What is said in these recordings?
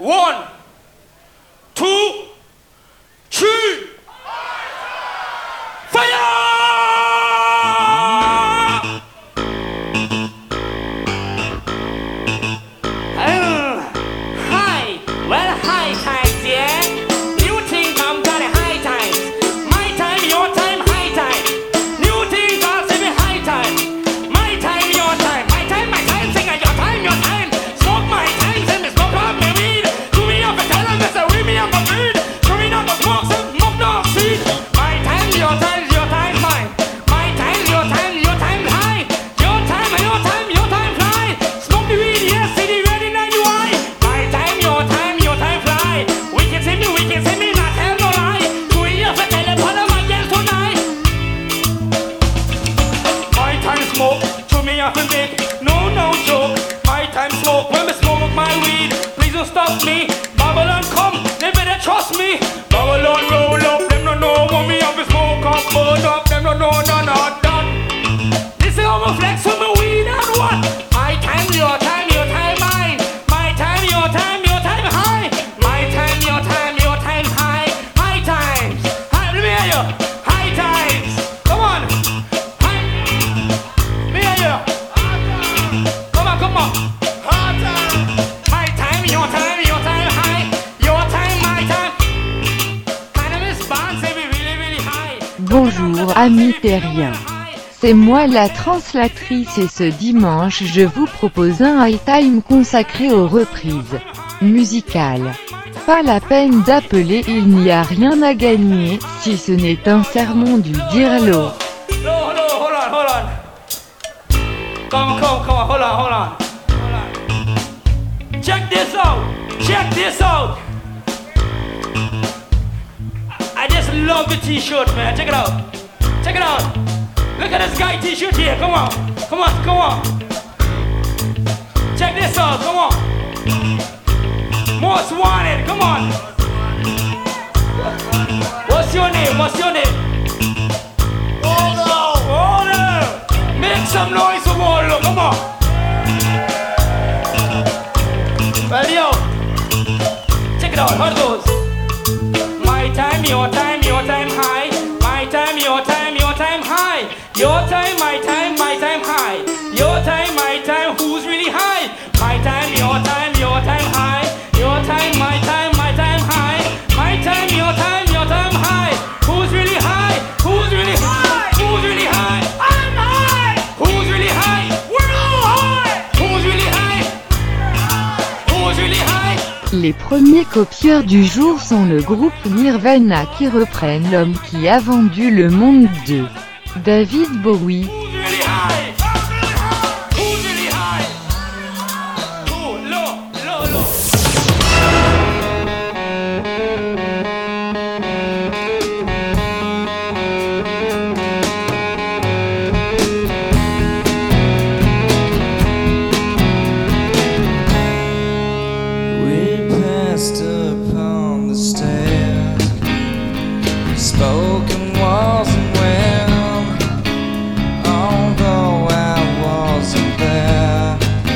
1, 2, 3. Fire! Stop me, Babylon come, they better trust me. Babylon roll up, them no know what me have to smoke up, burn up, them no know none of that. This is how me flex with me weed and what? My time, your time, your time, mine. My time, your time, your time, high. My time, your time, your time, high. High times, high, let me hear you. High times, come on. High, let me hear you. Come on, come on. Bonjour amis terriens. C'est moi la translatrice et ce dimanche je vous propose un high time consacré aux reprises musicales. Pas la peine d'appeler, il n'y a rien à gagner, si ce n'est un sermon du Dirlo. Check this out. I just love the t-shirt, man. Check it out. Look at this guy t-shirt here. Come on. Check this out. Come on. Most wanted. Come on. What's your name? Order. Make some noise for Waldo. Come on. Well, yo. Check it out. How it goes? My time, your time, your time high. My time, your time, your time high. Your time, my time high. Your time, my time, who's really high? My time, your time, your time high. Your time, my time high. My time, your time high. Who's really high? Who's really high? Who's really high? I'm high. Who's really high? We're all high. Who's really high? Who's really high? Les premiers copieurs du jour sont le groupe Nirvana qui reprennent l'homme qui a vendu le monde de David Bowie. Spoken wasn't well, although I wasn't there.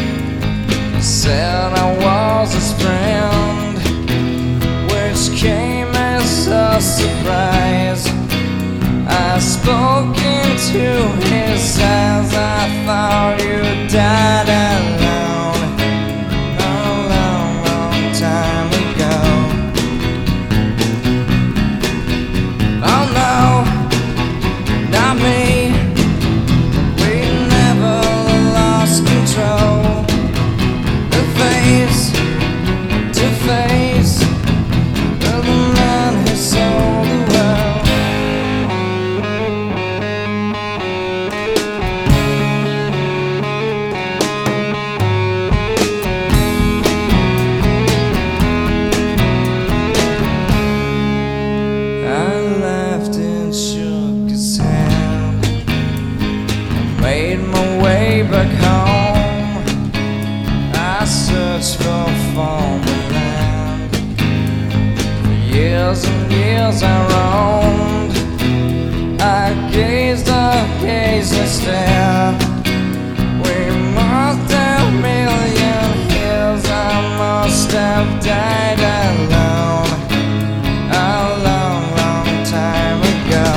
Said I was his friend, which came as a surprise. I spoke into his eyes, I thought you died alone a long, long time ago. Oh no, not me. We never lost control. The face to face of the man who sold the world. Back home, I searched for former land. For years and years I roamed, I gazed and stared. We must have million years, I must have have died alone a long, long time ago.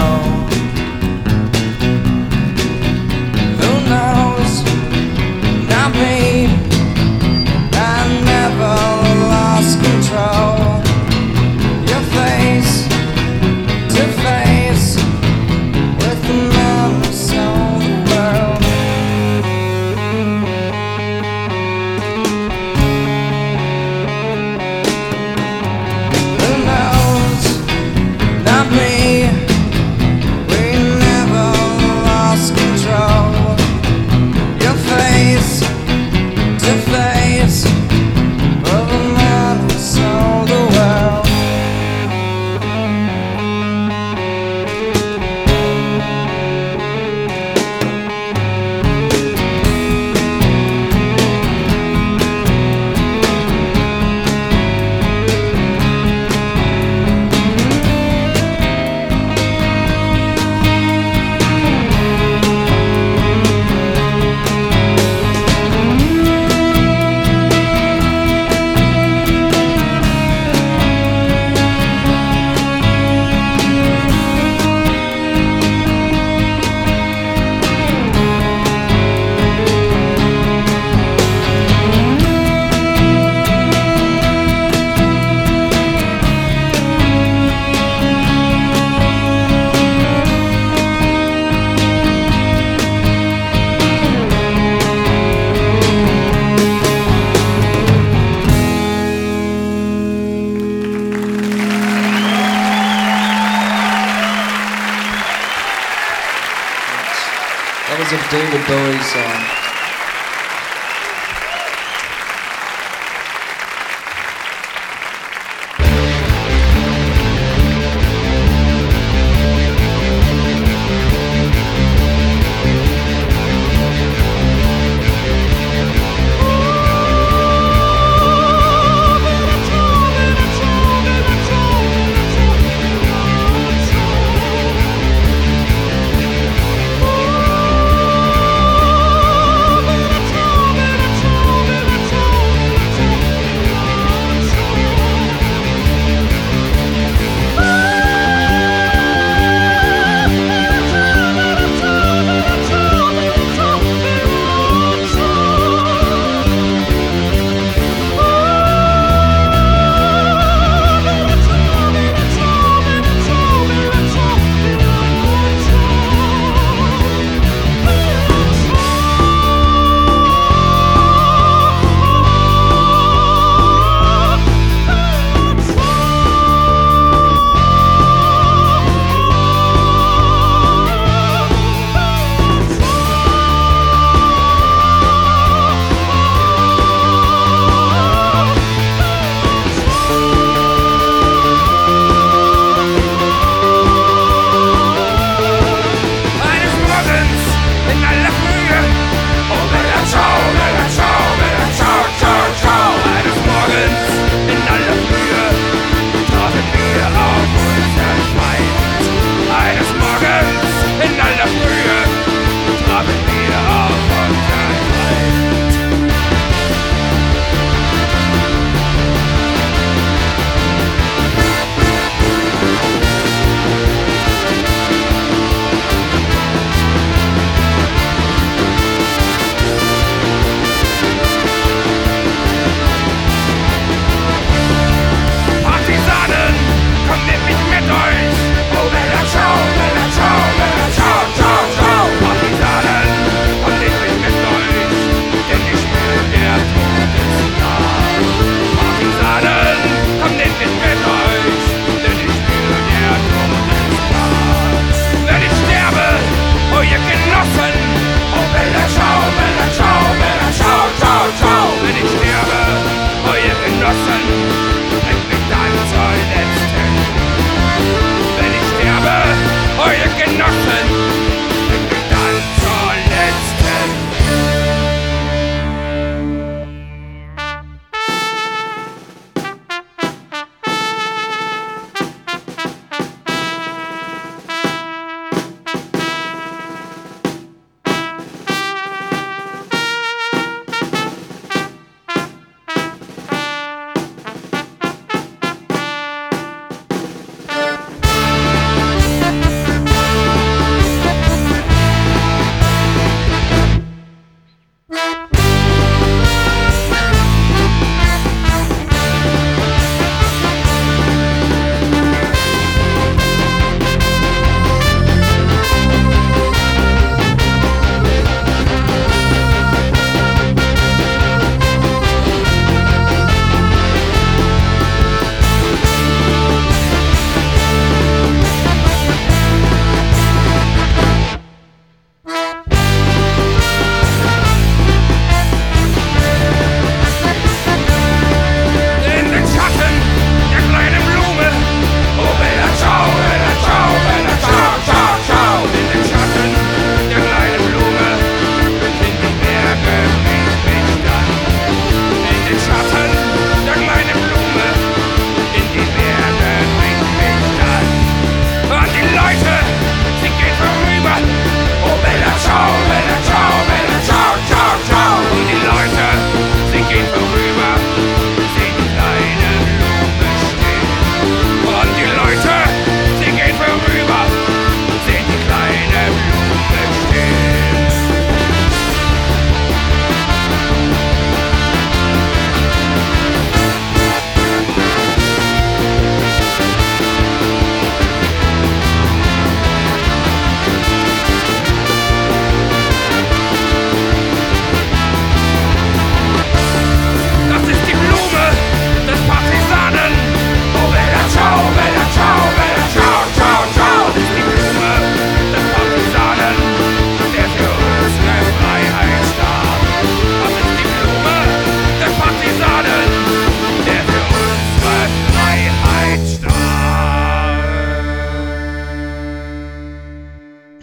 Who knows? Not me. I never lost control. Your face to face with the man who sold the world. Who knows? Not me. We never lost control. Your face to face with the man who sold the world. That was a David Bowie song.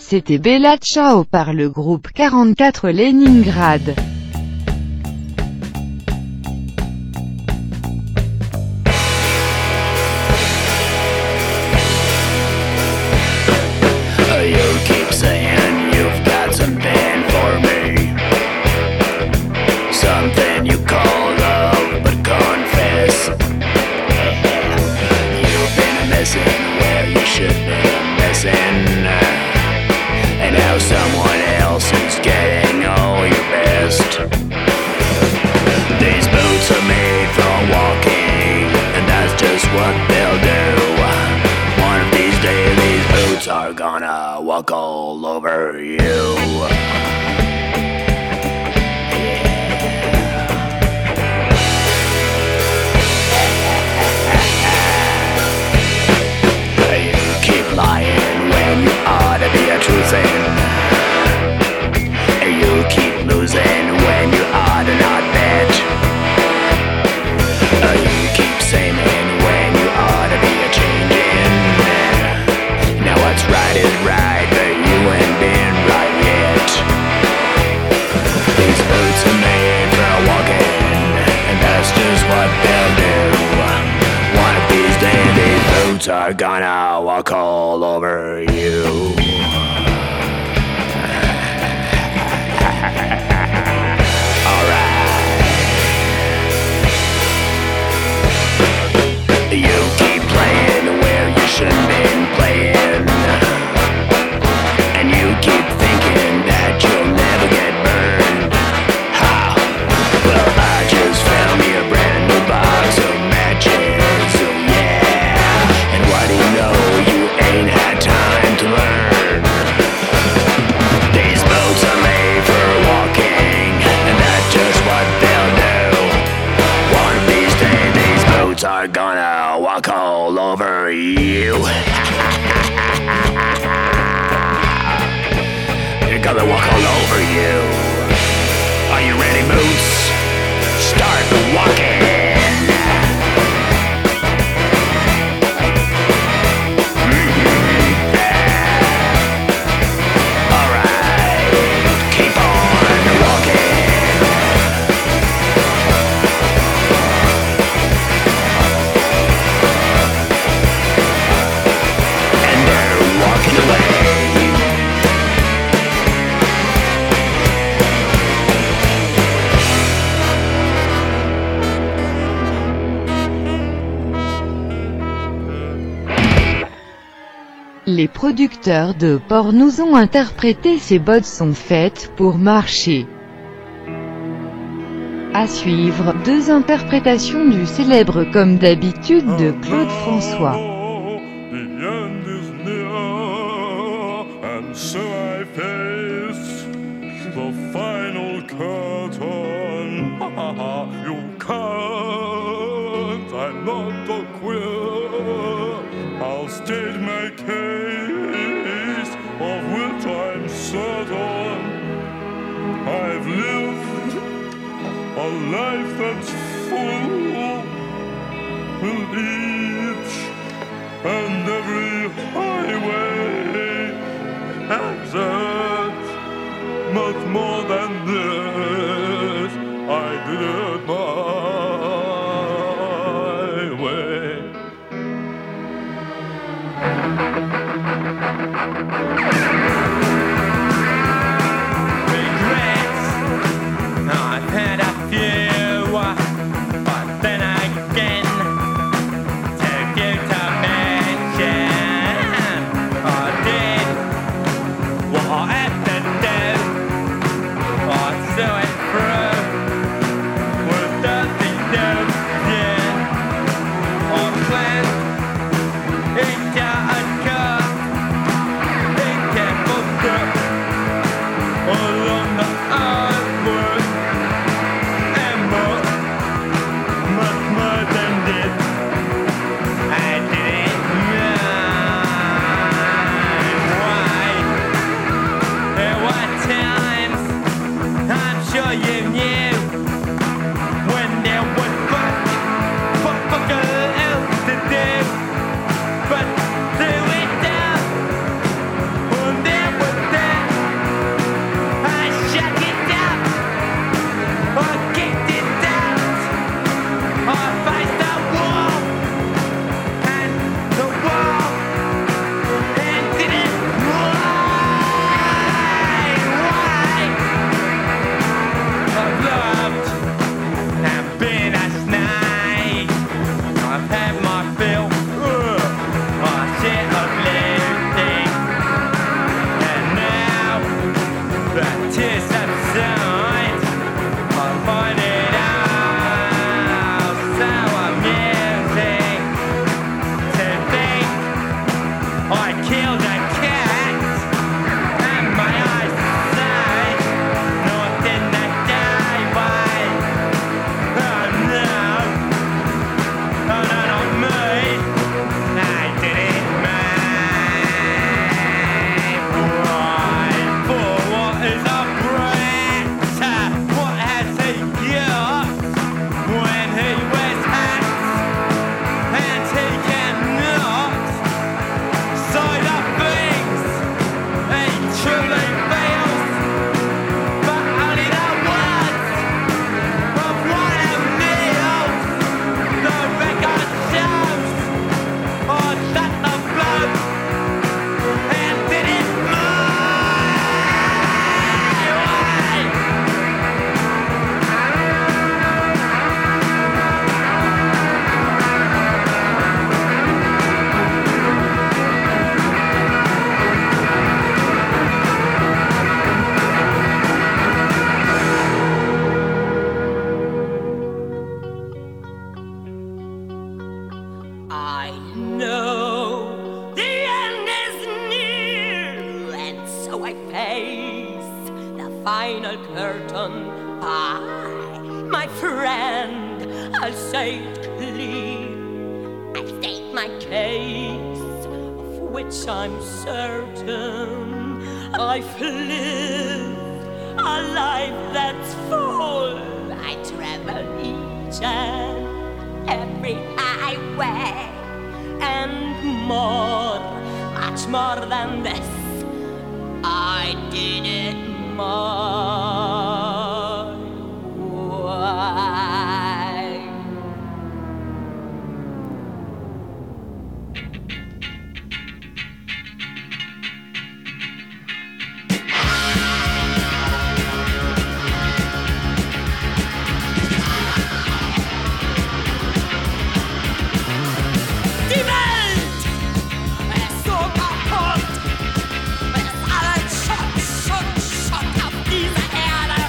C'était Bella Ciao par le groupe 44 Leningrad. You keep saying you've got something for me, something you call love, but confess you've been missing where you should be missing, and how someone else is getting all your best. These boots are made for walking, and that's just what they'll do. One of these days these boots are gonna walk all over you. You keep lying when you ought to be a truthin'. You keep losing when you ought to not bet. You keep saying when you ought to be a changing. Now what's right is right, but you ain't been right yet. These boots are made for walking, and that's just what they'll do. One of these days these boots are gonna walk all over you. You keep playing where you shouldn't been playing, and you keep thinking that you'll never get burned. Ha! Well, I just found me a brand new box of matches, oh yeah. And what do you know, you ain't had time to learn. These boots are made for walking, and that's just what they'll do. One of these days these boots are gonna walk all over you. They're gonna walk all over you. Are you ready, boots? Start walking. Les producteurs de porc nous ont interprété Ces bottes sont faites pour marcher. À suivre, 2 interprétations du célèbre Comme d'habitude de Claude François. The end is near, and so I face the final curtain. You can't, I'm not a queer. I'll state my case, of which I'm certain. I've lived a life that's full, with each and every highway exit. Much more than this, I did it my way. Regrets, I've had a few, but then again, to give to mention, I did what I had to do, I saw it through, with nothing new, yeah. I did it my way. For what is a brat? What has he got when he wears hats? And he cannot say the things he truly feels, but only the words of one who kneels. The record shows, or shut the blood and did it my way. I know the end is near, and so I face the final curtain. My friend, I'll say it clear. I state my case, of which I'm certain. I've lived a life that's full. I travel each and every highway, and more, much more than this, I did it my way. Die Welt ist so kaputt, es ist alles Schutt auf dieser Erde.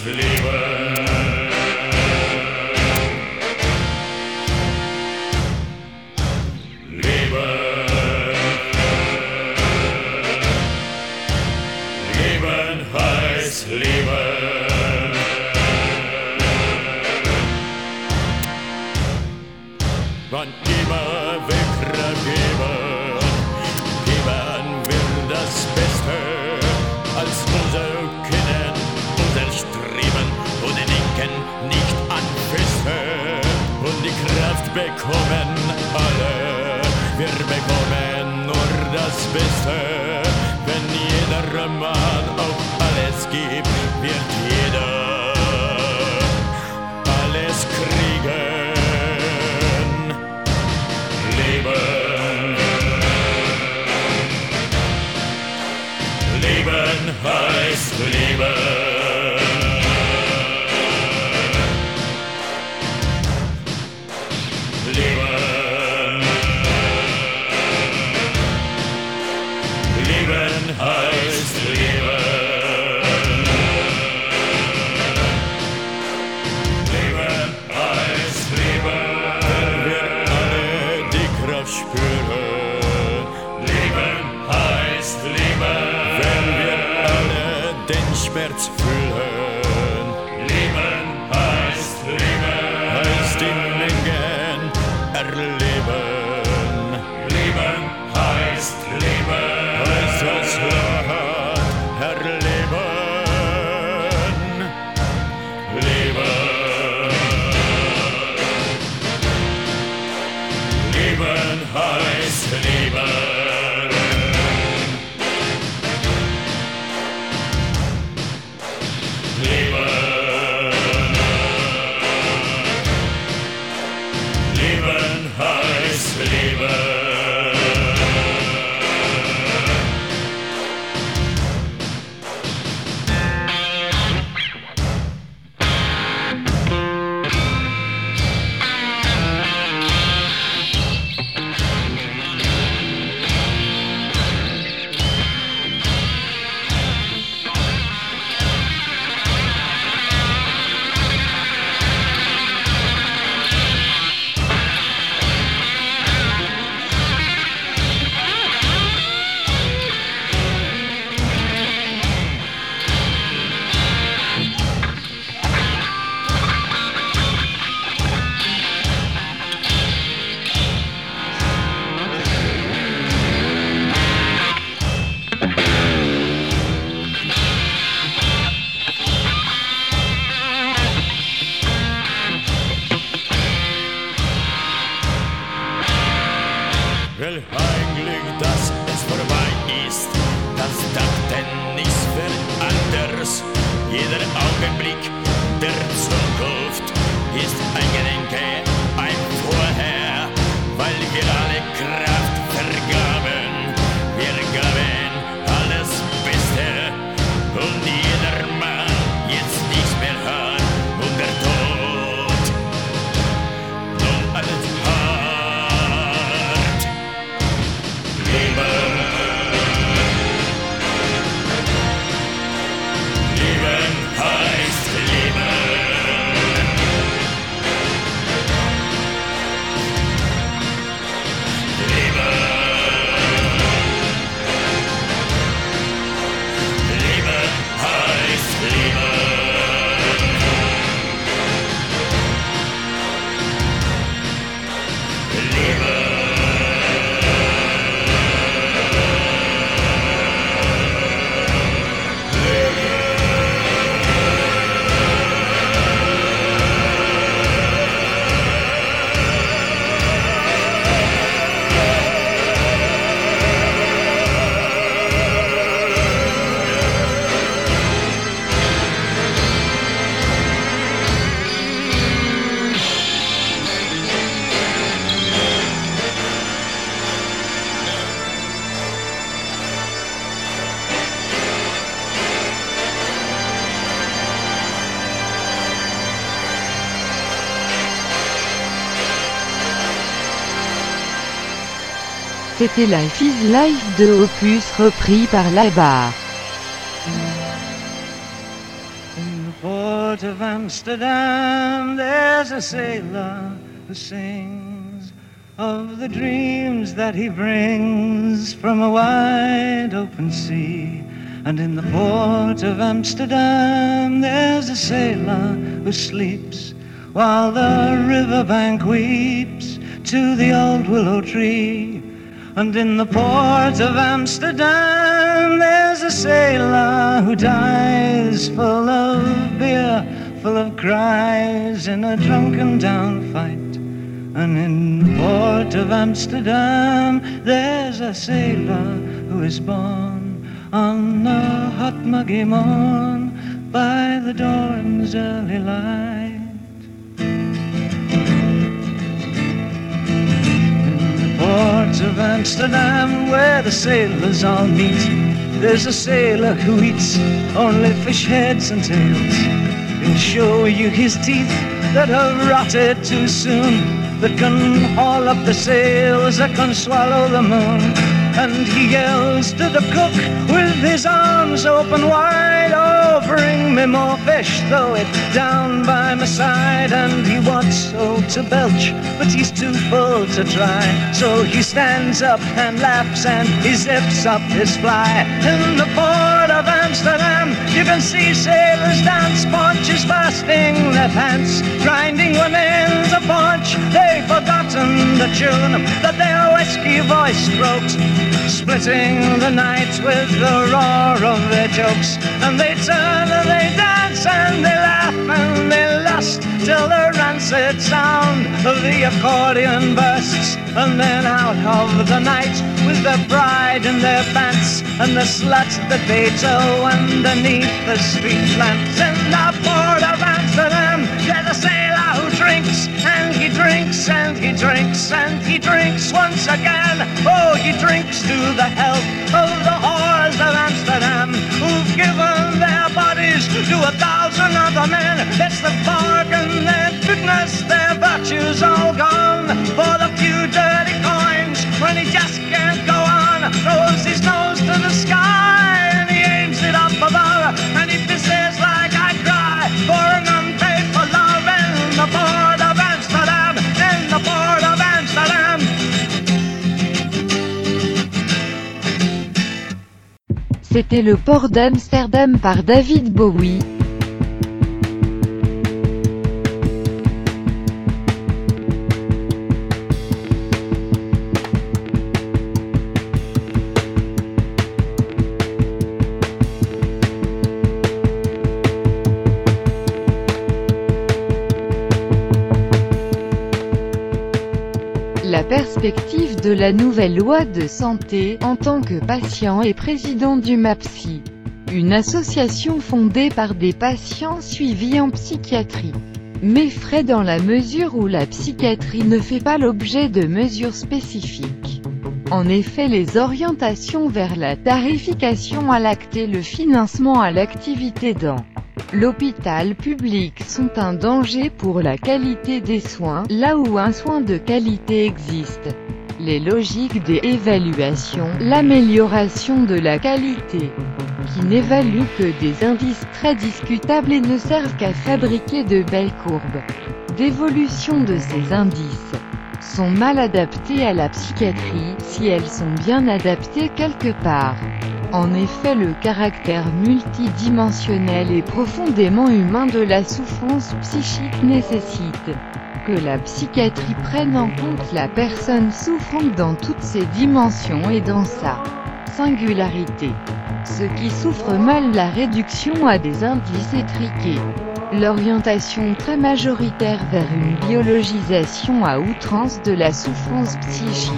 Leben. Leben heißt Leben. Wann immer wir Kraft geben wir das Beste als unser Können, unser Streben und denken nicht an Feste. Und die Kraft bekommen alle, wir bekommen nur das Beste. Wenn jeder Mann auch alles gibt, wird jeder alles kriegen. Leben. Leben heißt Leben. Leben. Leben heißt Leben. Leben heißt Leben. Wenn wir alle die Kraft spüren. Leben heißt Leben. Wenn wir alle den Schmerz fühlen. Leben heißt Leben. Heißt die Mengen erleben. Leben heißt Leben. Heißt das Land erleben. Leben. Leben heißt Leben. Leben heißt Leben. Will eigentlich, dass es vorbei ist, das dachten ist für anders. Jeder Augenblick der Zukunft ist ein Gedenke, ein Vorher, weil wir alle Kraft vergaben. Wir gaben alles Beste und jeder Mann jetzt nichts mehr hat und der Tod nun alles hart. Leben. Leben heißt Leben. Leben. Leben heißt Leben. Leben. C'était Life is Life de Opus repris par La Barre. Une fois port of Amsterdam, there's a sailor who sings of the dreams that he brings from a wide open sea. And in the port of Amsterdam, there's a sailor who sleeps while the riverbank weeps to the old willow tree. And in the port of Amsterdam, there's a sailor who dies full of beer, full of cries in a drunken down fight. And in the port of Amsterdam, there's a sailor who is born on a hot muggy morn by the dawn's early light. Port of Amsterdam, where the sailors all meet, there's a sailor who eats only fish heads and tails. He'll show you his teeth that have rotted too soon, that can haul up the sails, that can swallow the moon. And he yells to the cook with his arms open wide, oh, bring me more fish, throw it down by my side. And he wants so to belch, but he's too full to try. So he stands up and laughs and he zips up his fly. In the port of Amsterdam, you can see sailors dance, paunches fastening their pants, grinding women's a paunch. They've forgotten the tune that their whiskey voice strokes, splitting the night with the roar of their jokes. And they turn and they dance and they laugh and they lust till the rancid sound of the accordion bursts. And then out of the night with their pride in their pants and the slut that they tow underneath the street lamps. In the port of Amsterdam, there's a sailor who drinks and he drinks and he drinks and he drinks once again. Oh, he drinks to the health of the whores of Amsterdam, who've given their bodies to 1,000 other men. It's the bargain, their goodness, their virtues all gone for the few dirty coins. When he just can't go on, throws his nose to the sky and he aims it up above, and he pisses like I cry for an unpaid for love. In the port of Amsterdam, in the port of Amsterdam. C'était le port d'Amsterdam par David Bowie. La perspective de la nouvelle loi de santé, en tant que patient et président du MAPSI, une association fondée par des patients suivis en psychiatrie, m'effraie dans la mesure où la psychiatrie ne fait pas l'objet de mesures spécifiques. En effet, les orientations vers la tarification à l'acte et le financement à l'activité dans l'hôpital public sont un danger pour la qualité des soins, là où un soin de qualité existe. Les logiques des évaluations, l'amélioration de la qualité, qui n'évaluent que des indices très discutables et ne servent qu'à fabriquer de belles courbes d'évolution de ces indices, sont mal adaptées à la psychiatrie, si elles sont bien adaptées quelque part. En effet, le caractère multidimensionnel et profondément humain de la souffrance psychique nécessite que la psychiatrie prenne en compte la personne souffrante dans toutes ses dimensions et dans sa singularité. Ceux qui souffrent mal la réduction à des indices étriqués, l'orientation très majoritaire vers une biologisation à outrance de la souffrance psychique,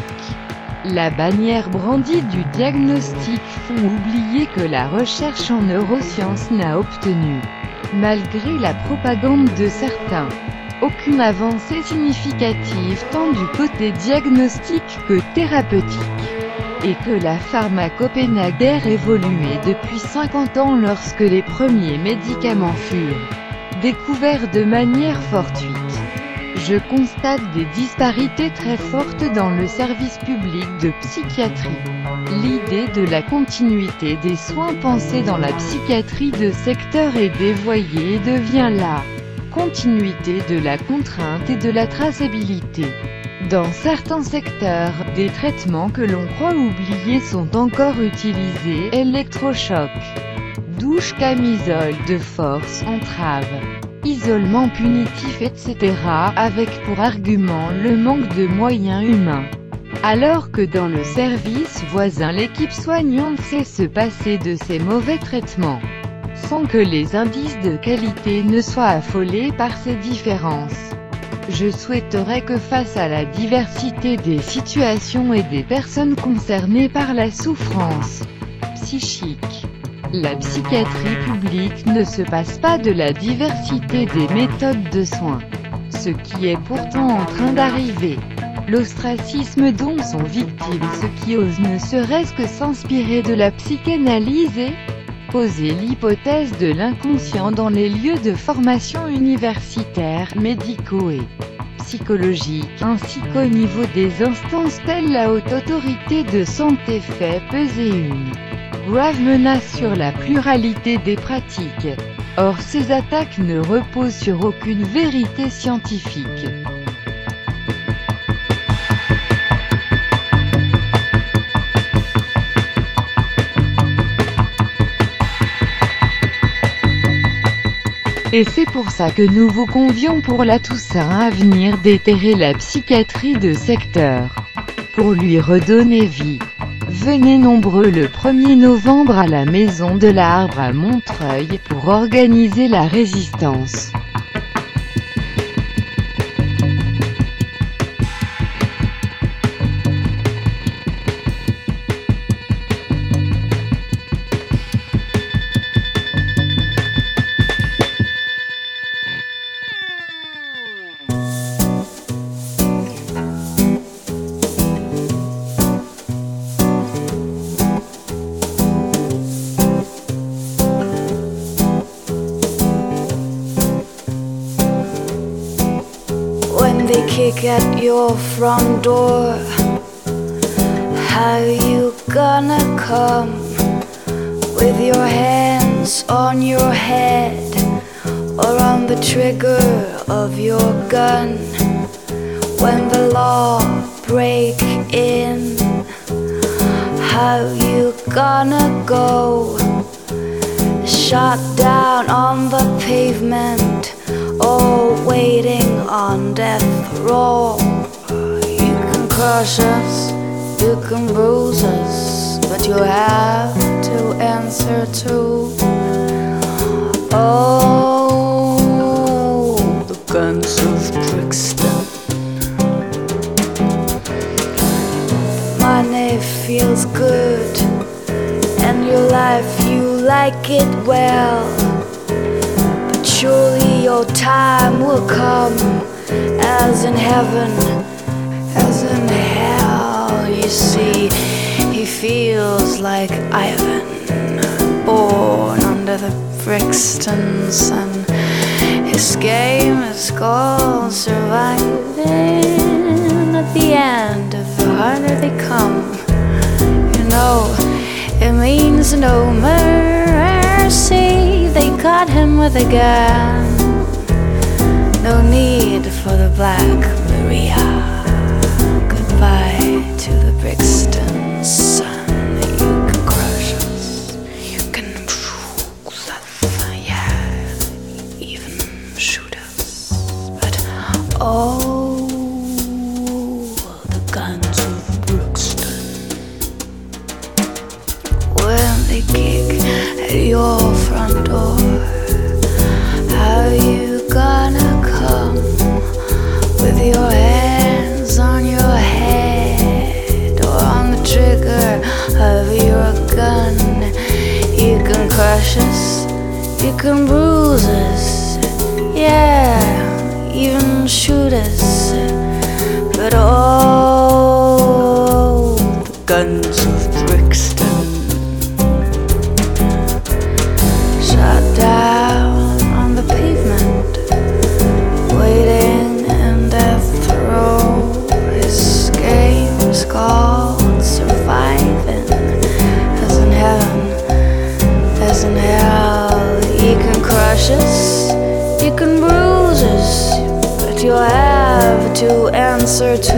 la bannière brandie du diagnostic font oublier que la recherche en neurosciences n'a obtenu, malgré la propagande de certains, aucune avancée significative tant du côté diagnostique que thérapeutique, et que la pharmacopée n'a guère évolué depuis 50 ans lorsque les premiers médicaments furent découverts de manière fortuite. Je constate des disparités très fortes dans le service public de psychiatrie. L'idée de la continuité des soins pensés dans la psychiatrie de secteur est dévoyée et devient la continuité de la contrainte et de la traçabilité. Dans certains secteurs, des traitements que l'on croit oubliés sont encore utilisés, électrochoc, douche, camisole de force, entrave, isolement punitif, etc., avec pour argument le manque de moyens humains. Alors que dans le service voisin l'équipe soignante sait se passer de ces mauvais traitements, sans que les indices de qualité ne soient affolés par ces différences. Je souhaiterais que face à la diversité des situations et des personnes concernées par la souffrance psychique, la psychiatrie publique ne se passe pas de la diversité des méthodes de soins. Ce qui est pourtant en train d'arriver. L'ostracisme dont sont victimes ceux qui osent ne serait-ce que s'inspirer de la psychanalyse et poser l'hypothèse de l'inconscient dans les lieux de formation universitaires, médicaux et psychologiques, ainsi qu'au niveau des instances telles la haute autorité de santé fait peser une grave menace sur la pluralité des pratiques. Or ces attaques ne reposent sur aucune vérité scientifique. Et c'est pour ça que nous vous convions pour la Toussaint à venir déterrer la psychiatrie de secteur, pour lui redonner vie. Venez nombreux le 1er novembre à la Maison de l'Arbre à Montreuil, pour organiser la résistance. Kick at your front door. How you gonna come with your hands on your head or on the trigger of your gun? When the law break in, how you gonna go? Shot down on the pavement, or waiting on death row. You can crush us, you can bruise us, but you have to answer to oh, the guns of Brixton. Money feels good, and your life you like it well. Surely your time will come, as in heaven, as in hell. You see, he feels like Ivan, born under the Brixton sun. His game is called surviving. At the end, the harder they come, you know, it means no mercy. They caught him with a gun. No need for the Black Maria. Goodbye to the Brixton sun. You can crush us, you can bruise us, yeah, even shoot us. But oh, the guns of Brixton, when they kick at your front door, how you gonna come with your hands on your head or on the trigger of your gun? You can crush us, you can bruise us, yeah, even shoot us. But oh, the guns of Brixton, down on the pavement, waiting in death row. His game's called surviving. crashes, you can bruises, but you'll have to answer to.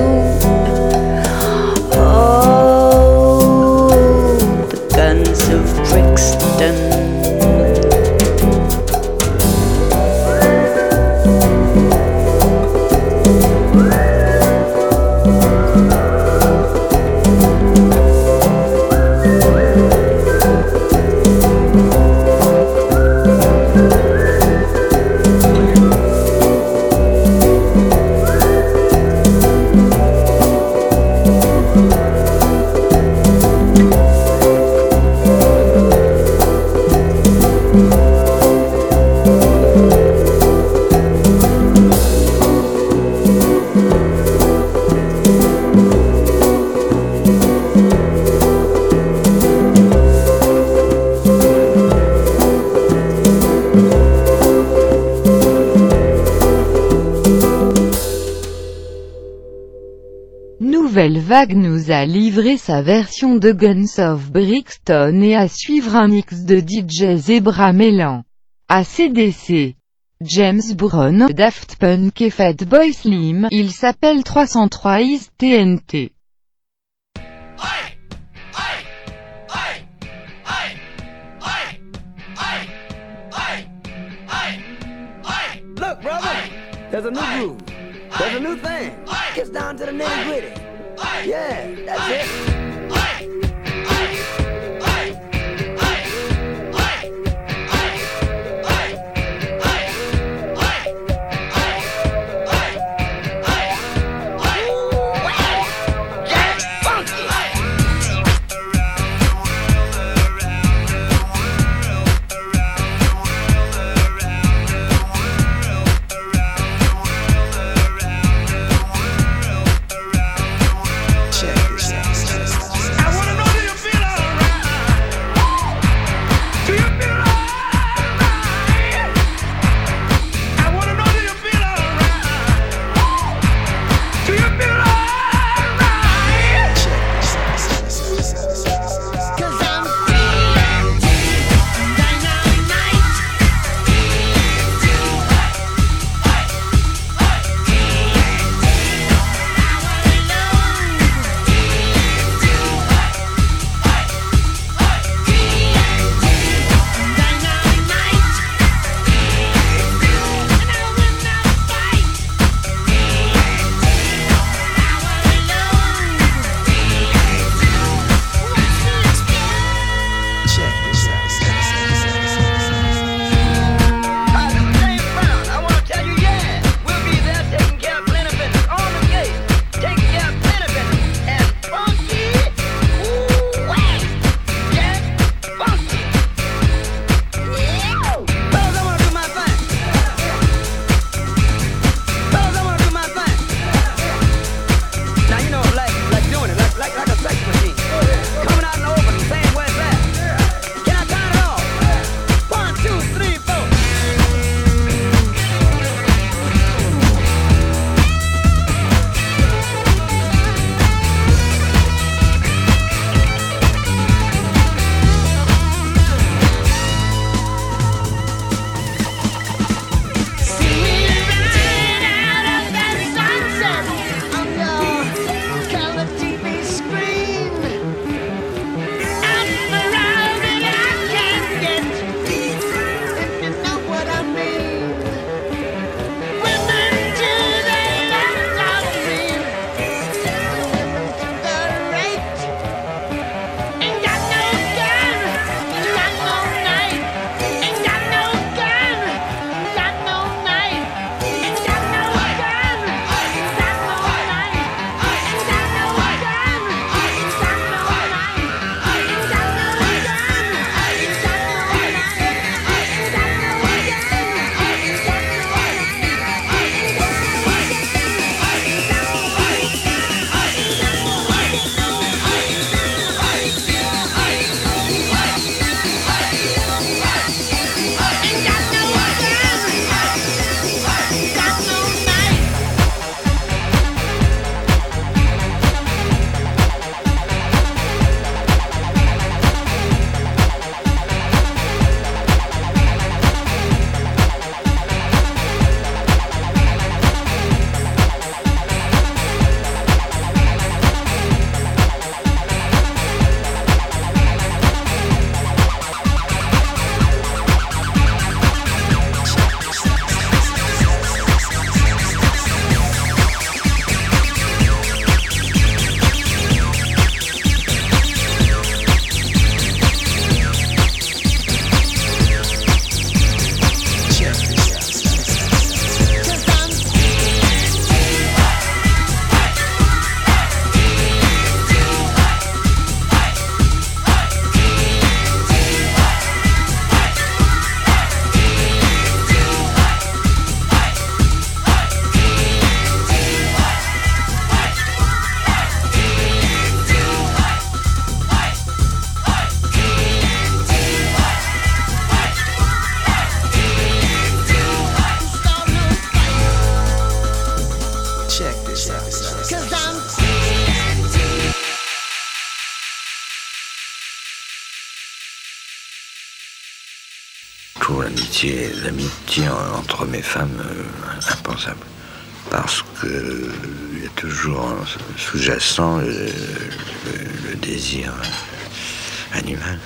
Oh, the guns of Brixton. Nouvelle Vague nous a livré sa version de Guns of Brixton et à suivre un mix de DJ Zebra mêlant AC/DC, James Brown, Daft Punk et Fatboy Slim. Il s'appelle 303 is TNT. Look, brother, there's a new groove. There's a new thing. Gets down to the nitty gritty. Yeah, that's it. Check this out. trouve l'amitié entre mes femmes impensable. Parce que il y a toujours sous-jacent le désir animal.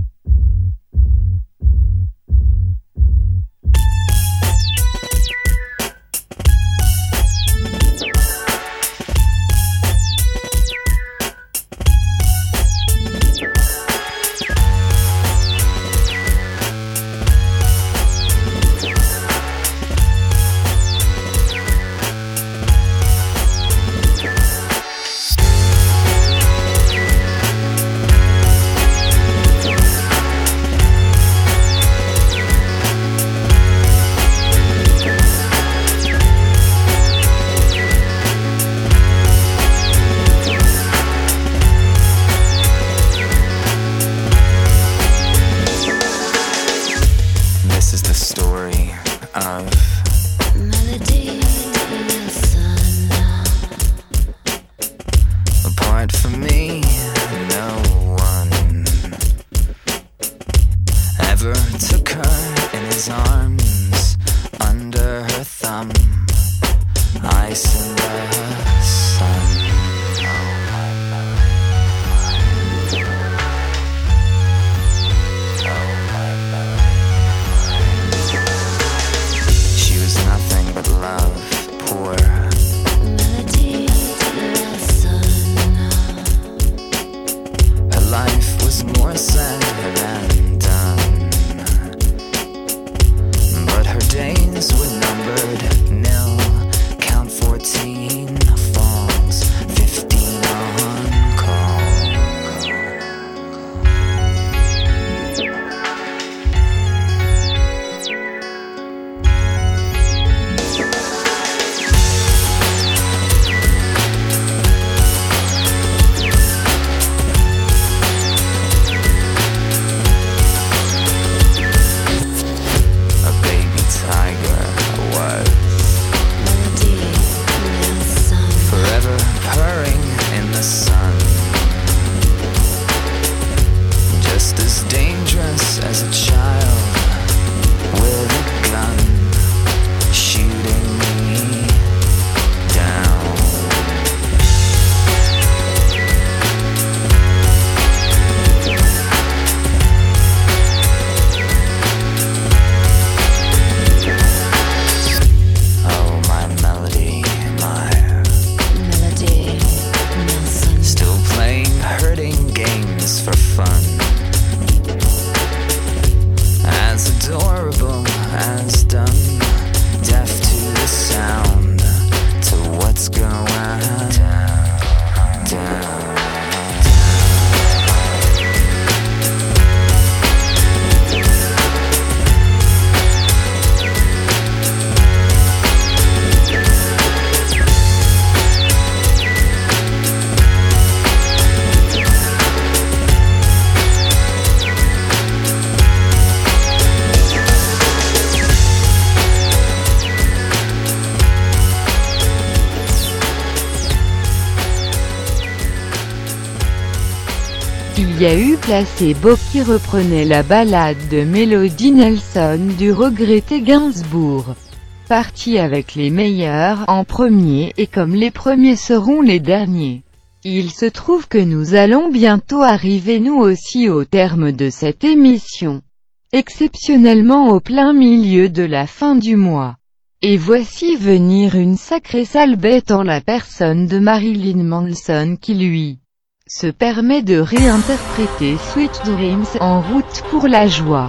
Il y a eu Placebo qui reprenait la ballade de Melody Nelson du regretté Gainsbourg. Parti avec les meilleurs en premier et comme les premiers seront les derniers. Il se trouve que nous allons bientôt arriver nous aussi au terme de cette émission. Exceptionnellement au plein milieu de la fin du mois. Et voici venir une sacrée sale bête en la personne de Marilyn Manson qui lui se permet de réinterpréter Sweet Dreams en route pour la joie.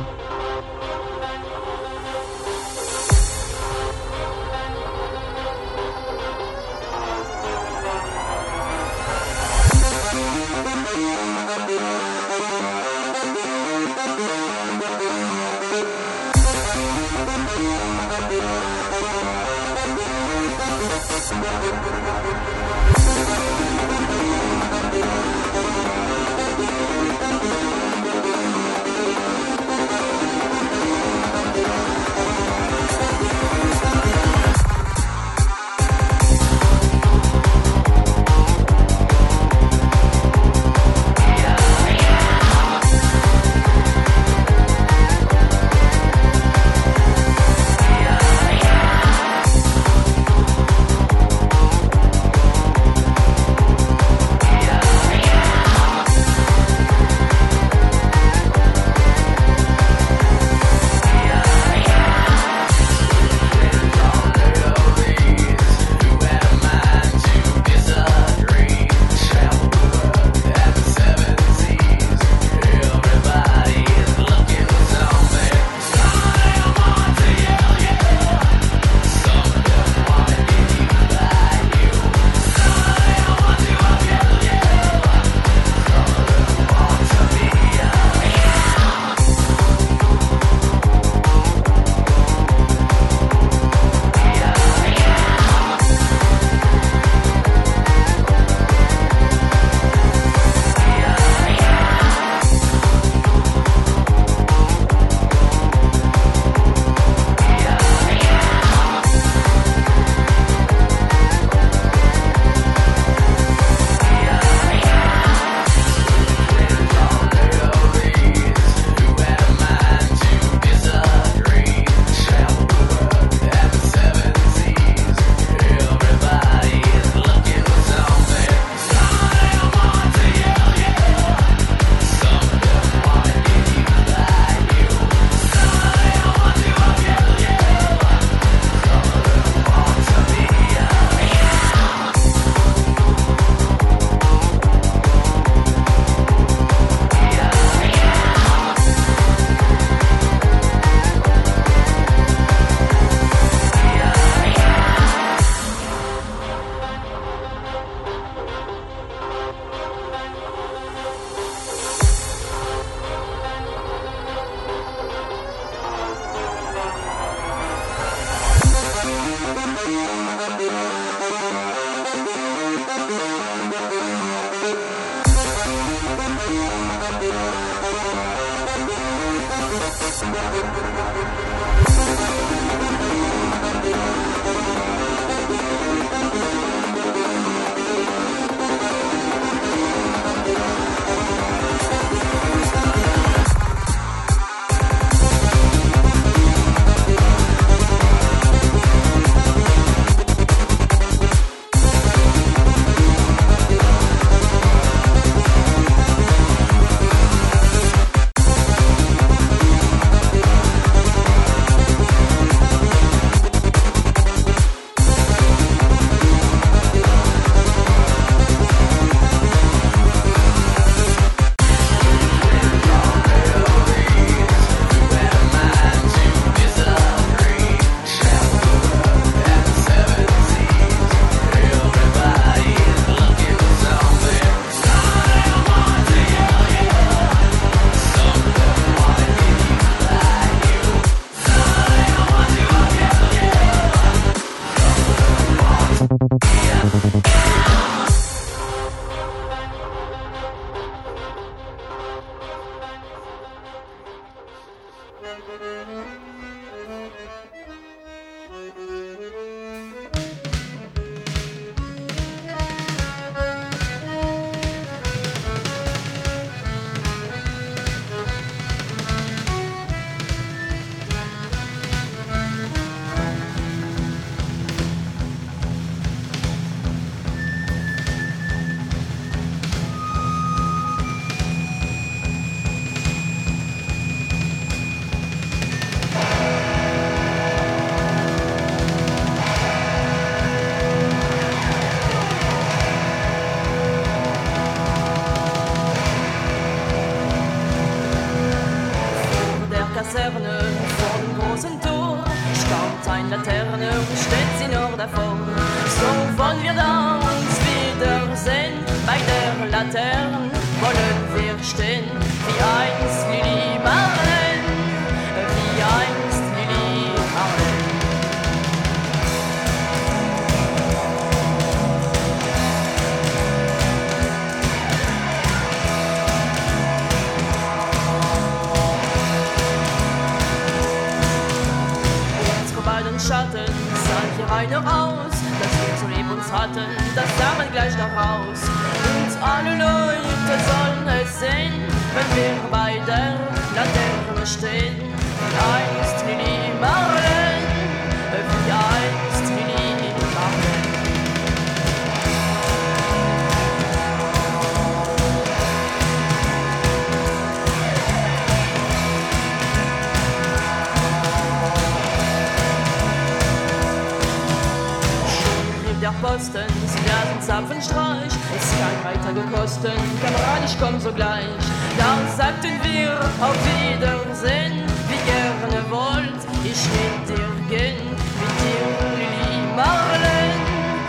Zapfenstreich, ist kein weiter gekosten, Kamerad, ich komm sogleich. Da sagten wir auf Wiedersehen, wie gerne wollt ich mit dir gehen, mit dir, Lili Marleen,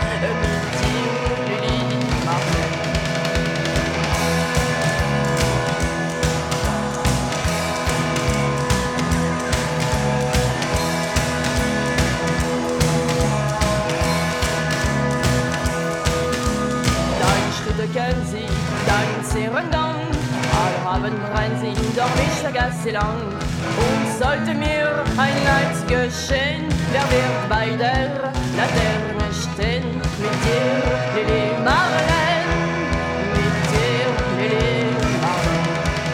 mit dir, Lili Marleen. Kennen sie deinen zehren Dank, alle haben rein sie, doch ich vergesse sie lang. Und sollte mir ein Leid geschehen, wer wird bei der Laterne stehen? Mit dir, Lili Marleen, mit dir, Lili Marleen.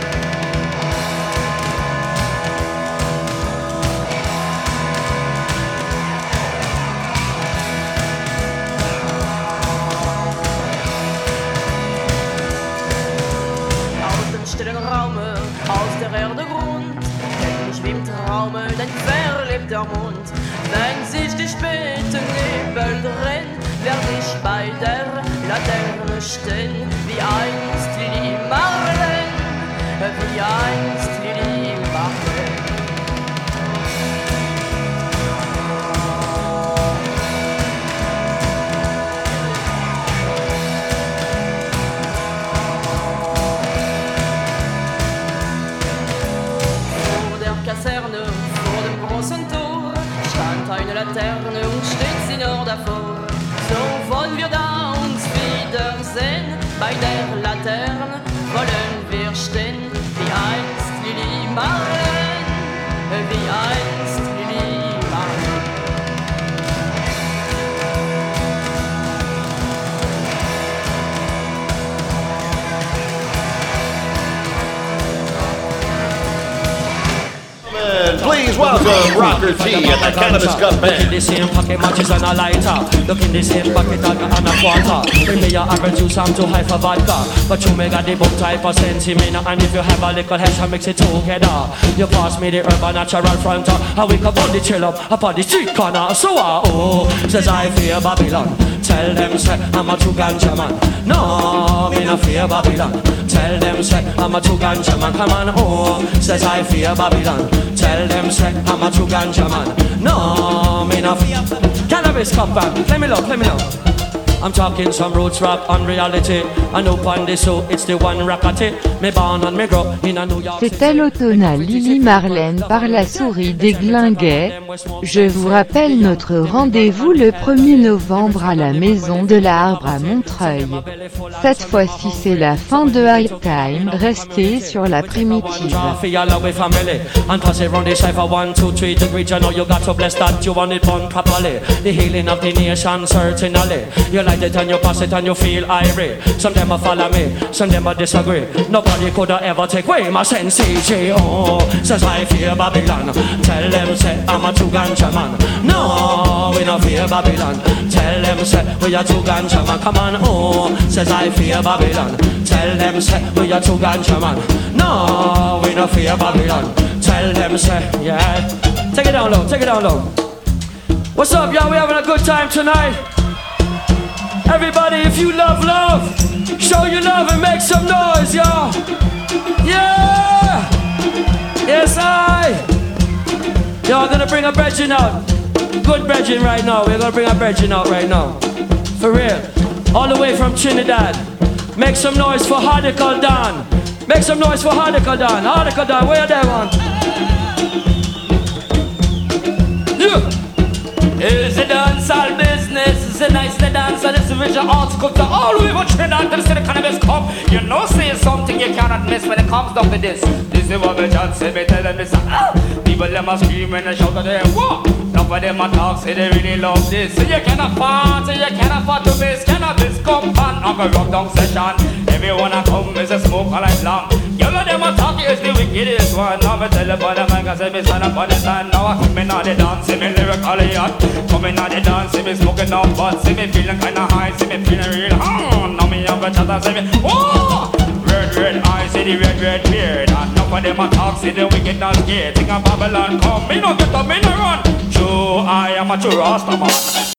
Stillen Raume, aus der Erde Grund, täglich wie im Traume, dein verliebter Mund. Wenn sich die späten Nebel drehen, werd ich bei der Laterne stehen, wie einst Lili Marleen, wie einst Lili Marleen. Kaserne, vor dem großen Tor, stand eine Laterne und steht sie nur davor. So wollen wir da uns wiedersehen, bei der Laterne wollen wir stehen, wie einst Lili Marleen, wie einst die Liebe. Please welcome Rocker T and the Cannabis Cup Look in Band. the same pocket matches and a lighter. Look in the same pocket and a quarter. Maybe your average juice I'm too high for vodka, but you may got the book type of sense in me. And if you have a little hash, I mix it together. You pass me the urban natural fronter, and we come on the chill up on the street corner. So says I fear Babylon. Tell them say I'm a true ganja man. No, me no fear Babylon. Tell them say I'm a true ganja man. Come on, says I fear Babylon. Tell them say I'm a true ganja man. No, me no fear. Cannabis Cup Band, let me look. I'm talking some roots rap on reality. And open this so it's the one rockety. Me born and me grow in a New York. C'était l'automnale Lily Marlène par la souris des Glinguets. Je vous rappelle notre rendez-vous le 1er novembre à la Maison de l'Arbre à Montreuil. Cette fois-ci c'est la fin de High Time, restez sur la primitive. And pass it round the cipher 1, 2, 3 degrees. You know you got to bless that you want it done properly. The healing of the nation certainly. You like it and you pass it and you feel irate. Some them a follow me, some them a disagree. Nobody could ever take away my sense. Says I fear Babylon. Tell them say I'm a true ganja man. No, we no fear Babylon. Tell them say we a true ganja man. Come on, says I fear Babylon. Tell them say we a true ganja man. No, we no fear Babylon. Tell them say yeah. Take it down low. What's up, y'all? We having a good time tonight. Everybody, if you love love, show your love and make some noise, y'all. Yeah! Yes, Y'all gonna bring a brethren out. Good brethren right now. We're gonna bring a brethren out right now. For real. All the way from Trinidad. Make some noise for Hardical Dan. Make some noise for Hardical Dan. Hardical Dan, where you there, man? Yeah! It's a dancehall business, it's a nice to dance, and it's a visual arts culture all the way from Trinidad to the Cannabis Cup. You know, say something you cannot miss when it comes down to this. This is what the judge say, me tell them this. People them a scream and a shout at them, what? None of them a talk, say they really love this. So you cannot afford to miss Cannabis Cup and Uncle Rock Down session. Everyone a come is a smoke all night long. You know them a talk, it's the wickedest one. Now me tell you about the man, cause I be stand up on the stand. Now I come in on the dance, see me lyrically hot. Coming on the dance, see me smoking on butt. See me feeling kinda high, see me feeling real hard. Now me have a chat and see me, whoa! Red eyes, see the red beard. And enough of them a talk, see the wicked not scared. Think of Babylon come, me no get up, me no run. True, I am a true Rastaman.